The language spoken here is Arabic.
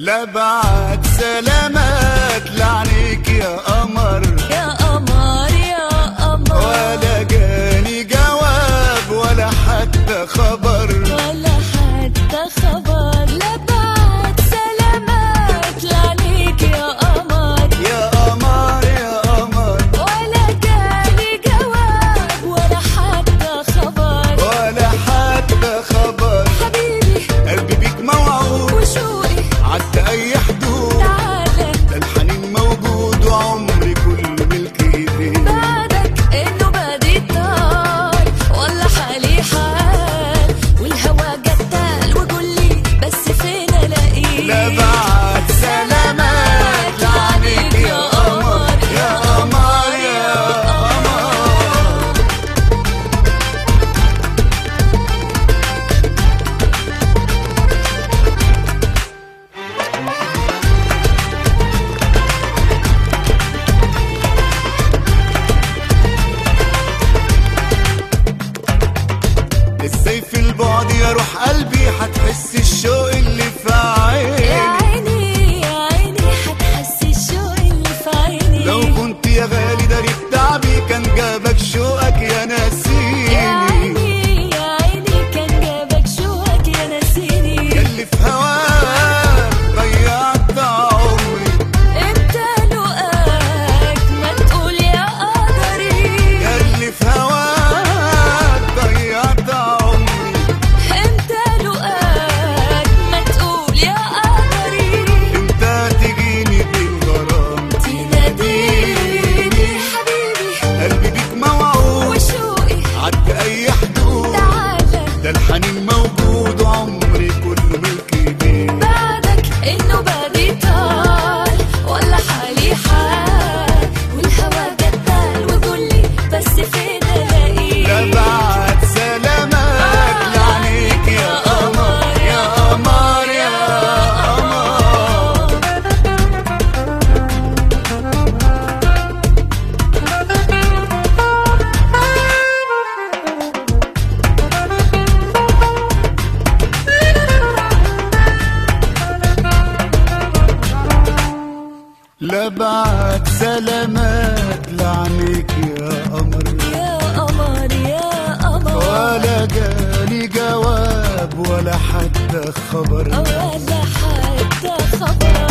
لا بعت سلامات لعنيك يا قمر، يا قمر يا قمر، ولا جاني جواب ولا حتى خبر، ولا حتى خبر. لا بعت سلامات لعنيك يا قمر، يا قمر يا قمر، ولا جاني جواب ولا حتى خبر، ولا حتى خبر. حبيبي قلبي بيك موعود وشوقي عدى اي حدود، تعالى ده الحنين موجود وعمري كله ملك ايديك. بعدك انه بادي طال ولا حالي حال، والهوى جدال وقولي بس فين الاقيك. لا بعت سلامات لعنيك يا قمر، يا قمر يا قمر. ازاي في البعد يا روح قلبي هتحس الشوق اللي في يا عيني، عيني يا عيني هتحس الشوق اللي في عيني. لو كنت يا غالي داري تعبي كان جابك شوقك يا يا ناسيني، عيني يا عيني كان جابك شوقك يا ناسيني. ياللي في هواك ضيعت عمري، انت لقاك ما تقول يا قدري، ياللي في هواك ضيعت عمري. انت لقاك ما تقول يا قدري. انت تجيني بالغرام تناديني حبيبي قلبي بيك موعود وشوقي عدى اي حدود، تعالى ده الحنين موجود وعمري كله ملك ايديك. بعدك انه بادي طال ولا حالي حال، والهوى جدال وقولي بس فين الاقيك. لا بعت سلامات لعنيك يا قمر، يا قمر يا قمر. لا بعت سلامات لعنيك يا قمر، يا قمر يا قمر، ولا جاني جواب ولا حتى خبر. ولا حتى خبر.